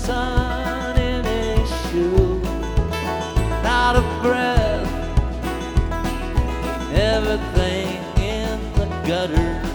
sun in his shoe. Not a breath, everything in the gutter.